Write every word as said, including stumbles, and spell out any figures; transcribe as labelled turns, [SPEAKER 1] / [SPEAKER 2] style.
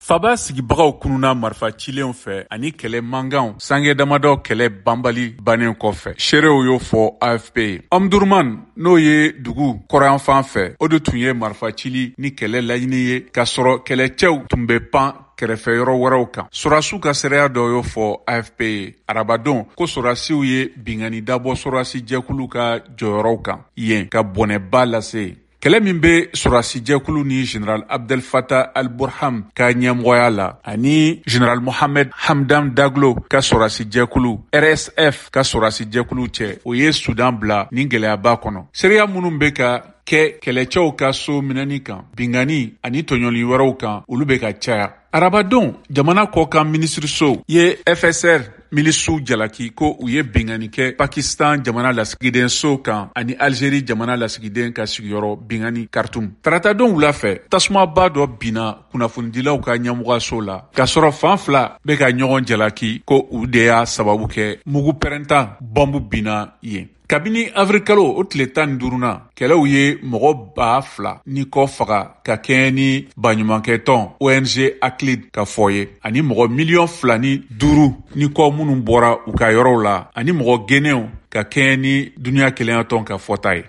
[SPEAKER 1] Faba sigibagaw kununa marifa cilenw fɛ ani kɛlɛ mankanw sange damadɔ kɛlɛ banbali bannen kɔfɛ seerew y'o fɔ A F P ye. Omdurman n'o ye dugu kɔrɔyanfan fɛ o de tun ye marifa cili ni kɛlɛ laɲini ye k'a sɔrɔ kɛlɛcɛw tun bɛ pan kɛrɛfɛ yɔrɔ wɛrɛw kan. Sɔrasiw ka seereya dɔ y'o fɔ A F P ye arabadon ko sɔrasiw ye bingani dabɔ sɔrasi jɛkulu ka jɔyɔrɔw kan yen ka bɔnɛba lase. Kɛlɛ min bɛ sɔrasi jɛkulu ni General Abdel Fattah al-Burhan ka ɲɛmɔgɔya la ani General Mohamed Hamdan Daglo ka sɔrasi jɛkulu R S F ka sɔrasi jɛkulu cɛ o ye Sudan bila nin gɛlɛyaba kɔnɔ. Seereya minnu bɛ ka kɛ kɛlɛcɛw ka so minɛni kan, bingani ani tɔɲɔli wɛrɛw kan olu bɛ ka caya. Arabadon jamana kɔkan minisiriso ye F S R milisiw jalaki ko u ye bingani kɛ Pakistan jamana lasigiden so kan ani Algérie jamana lasigiden ka sigiyɔrɔ bingani Khartoum. Taratadon wula fɛ tasumaba dɔ binna kunnafonidilaw ka ɲɛmɔgɔso la k'a sɔrɔ fan fila bɛ ka ɲɔgɔn jalaki ko u de y'a sababu kɛ mugu pɛrɛntan bɔnbu binna yen. Kabini avril kalo o tile tan ni duurunan kɛlɛw ye mɔgɔ ba fila ni kɔ faga ka kɛɲɛ ni baɲumankɛ tɔn O N G Aclid ka fɔ ye ani mɔgɔ miliyɔn fila ni duuru ni kɔ minnu bɔra u ka yɔrɔw la ani mɔgɔ gɛnɛw ka kɛɲɛ ni duniya kelenya tɔn ka fɔta ye.